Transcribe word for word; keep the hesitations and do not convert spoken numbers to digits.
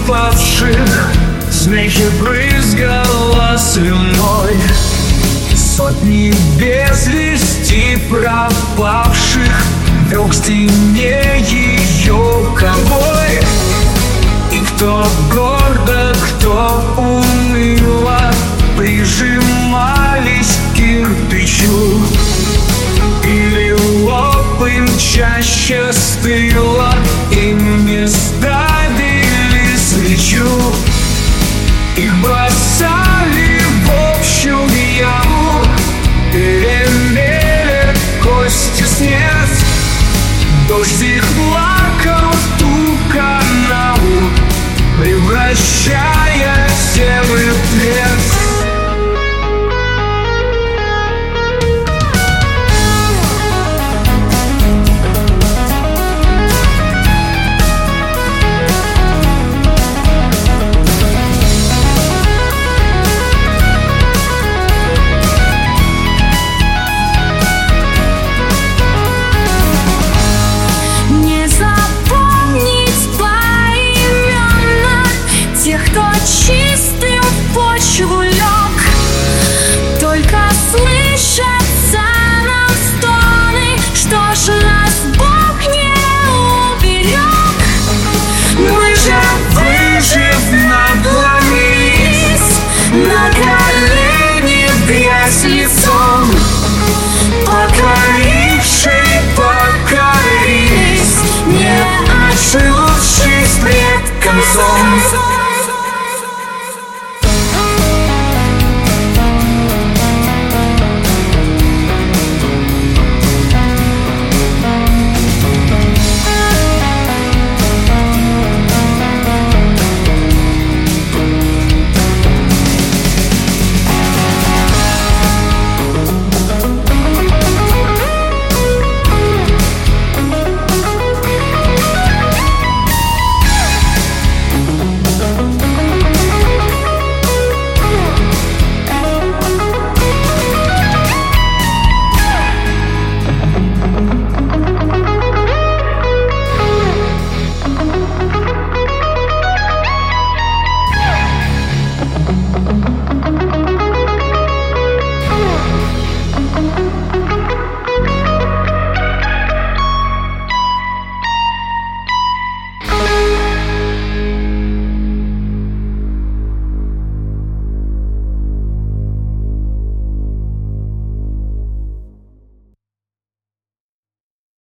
павших смехи брызгала слюной. Сотни без вести пропавших вел к стене ее ковой. И кто гордо, кто уныло прижимались к кирпичу, или лопым чаще стыла, им не ставили свечу. Их бросали в общую яму, перемели кости с мест. Дождь их плакал в ту канаву, превращая землю в лес. Чистым в почву лег, только слышатся нам стоны. Что ж нас Бог не уберег? Мы же, выжив, наклонились, на колени в грязь лицом.